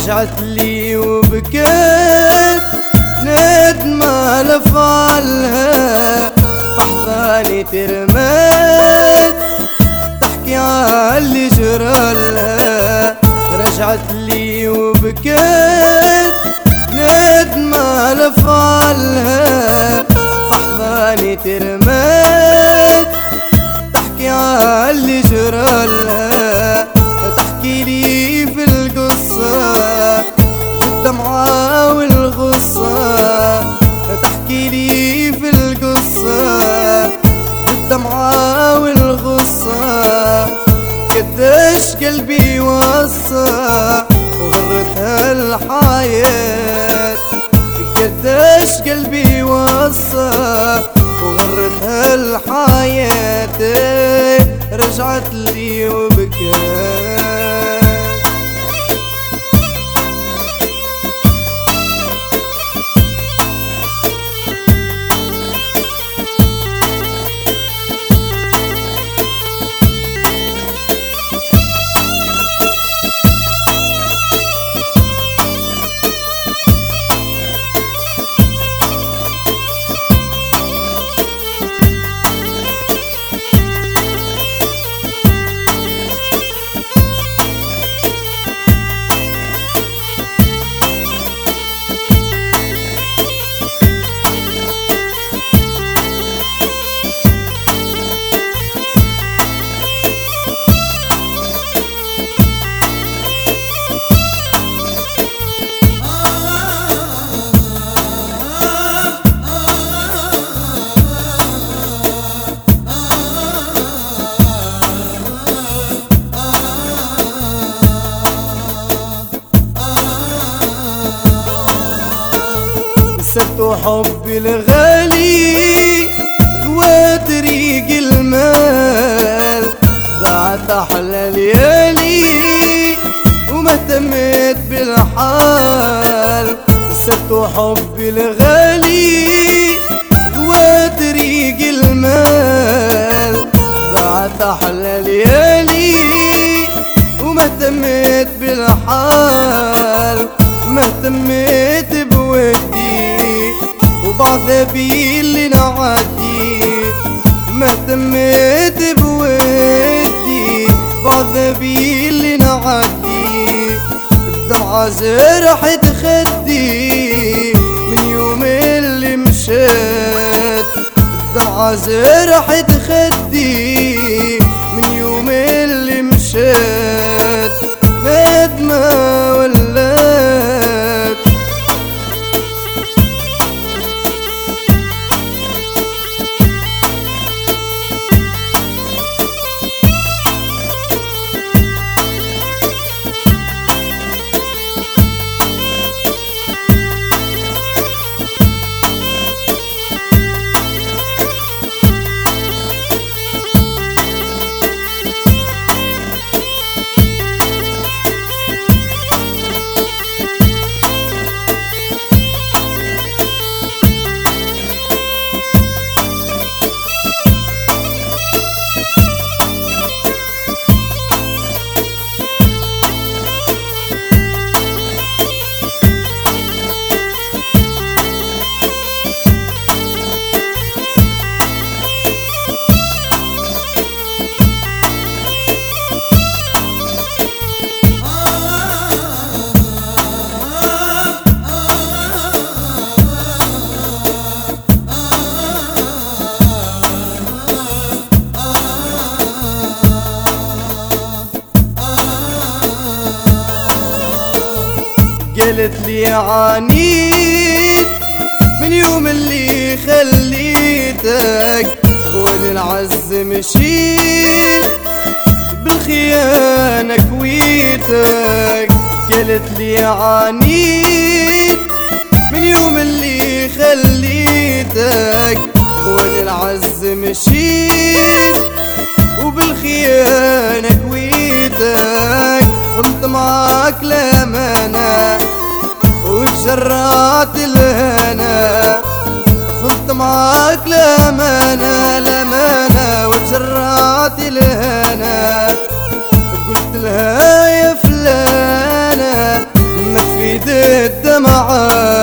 رجعت لي وبكيت ندمة لفعلها أحضاني ترميت تحكي عاللي جرالها. رجعت لي وبكيت ندمة لفعلها أحضاني ترميت تحكي عاللي جرالها. تحكي لي في القصة بالدمعة والغصة، تحكي لي في القصة بالدمعة والغصة. قديش قلبي وصى وغرتها الحياة، قديش قلبي وصى وغرتها الحياة. رجعت لي وبكيت. نسيت حبي الغالي غوى طريق المال، ضاعت أحلى ليالي وما اهتميت بالحال. نسيت حبي الغالي غوى طريق المال، ضاعت أحلى ليالي وما اهتميت بالحال. ما اهتميت بودي وبعذابي اللي نعدي، ما اهتميت بودي بعذابي اللي نعدي. الدمعة جرحت خدي من يوم اللي مشيت، الدمعة جرحت خدي من يوم اللي مشيت. ندمة ولات قالت لي عانيت من يوم اللي خليتك، وين العز مشيت بالخيانة كويتك. قالت لي عانيت من يوم اللي خليتك، وين العز مشيت وبالخيانة كويتك. كنت معاك لأمانة وتجرعت الهنا، كنت معاك لأمانة لأمانة وتجرعت الهنا. قلت لها يا فلانة ما معاك